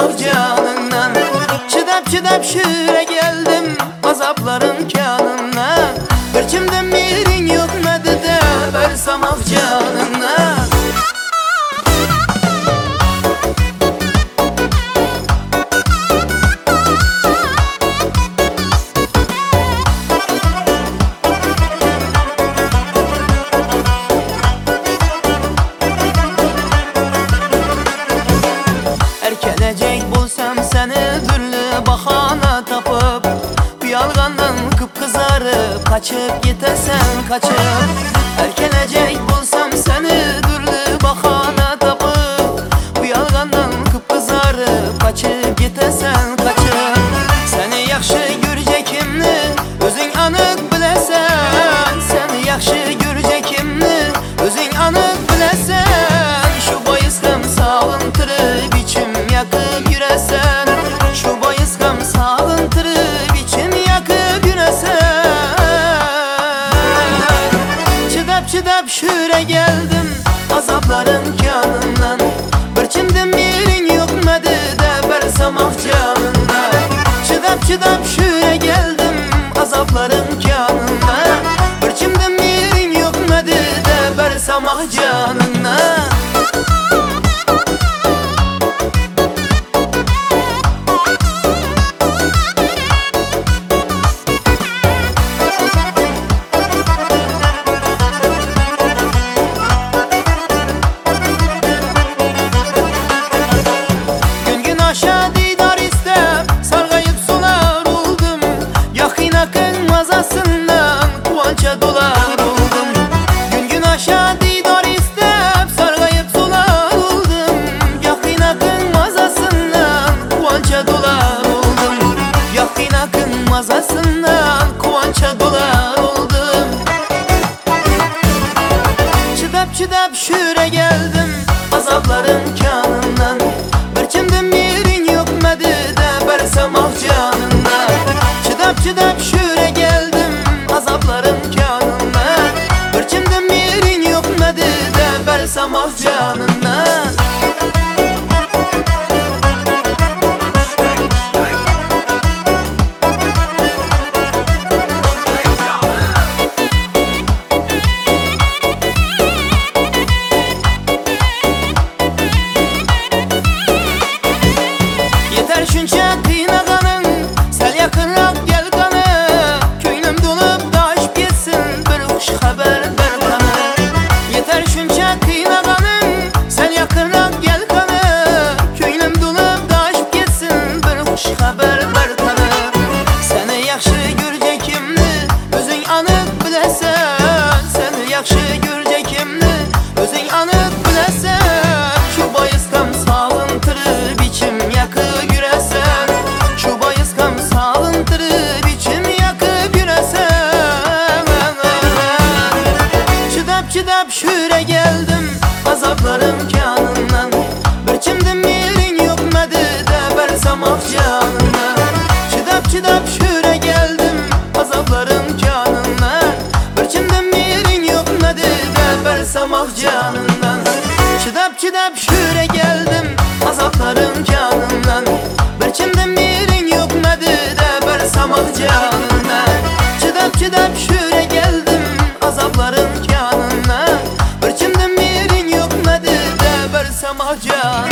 samak canından. Çıdap şüre geldim azapların kanına. Bir kimden mirin yokmadı da ver samak canından. Erkelecek bulsam seni türlü bahana tapıp, bir yalgandan kıpkızarıp kaçıp gitesen kaçıp. Erkelecek bulsam seni türlü bahana tapıp, bir yalgandan kıpkızarıp kaçıp gitesen kaçıp. Seni yaxşı görecekimni özün anık bilesen, seni yaxşı görecekimni özün anık bilesen. Şu bayısım sağıntırıp içim yakıp yüresen, şu bayısım sağıntırıp içim yakıp yüresen. Çıdap şüre geldim azapların kanından. Bir kimden mirin yokmadı da ver samak canından. Çıdap şüre geldim azapların kanından. Bir kimden mirin yokmadı da ver samak canından. Aşağı didar istep sargayıp solar oldum. Yakın akın mazasından kuvança dolar oldum. Gün aşağı didar istep sargayıp solar oldum. Yakın akın mazasından kuvança dolar oldum. Yakın akın mazasından kuvança dolar oldum. Çıdap şüre geldim azapların kanından. Bir kimden mirin yokmadı da ver samak canından. Çıdap şüre geldim azapların kanından. Bir kimden mirin yokmadı da ver samak canından. Şunca kıynağanın sel yakınrak gel kanı. Köynüm dolup daşıp gitsin bir hoş haber ver kanı. Yeter şunca kıynağanın sel yakınrak gel kanı. Köynüm dolup daşıp gitsin bir hoş haber ver kanı. Seni yaxşı görecekimni özün anık bilesen, seni yaxşı görecekimni özün anık bilesen. Şu bayıskam sağıntırıp içim yakıp yüresen, şu bayıskam sağıntırıp içim yakıp yüresen. Çıdap şüre geldim azapların kanından. Bir kimden mirin yokmadı da ver samak canından. Çıdap şüre geldim azapların kanından. Bir kimden mirin yokmadı da ver samak canından. Çıdap şüre geldim azapların kanından. Bir kimden mirin yokmadı da ver samak canından. Çıdap şüre geldim azapların kanından. Bir kimden mirin yokmadı da ver samak canından.